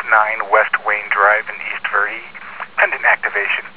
9 West Wayne Drive in East Verde, pending activation.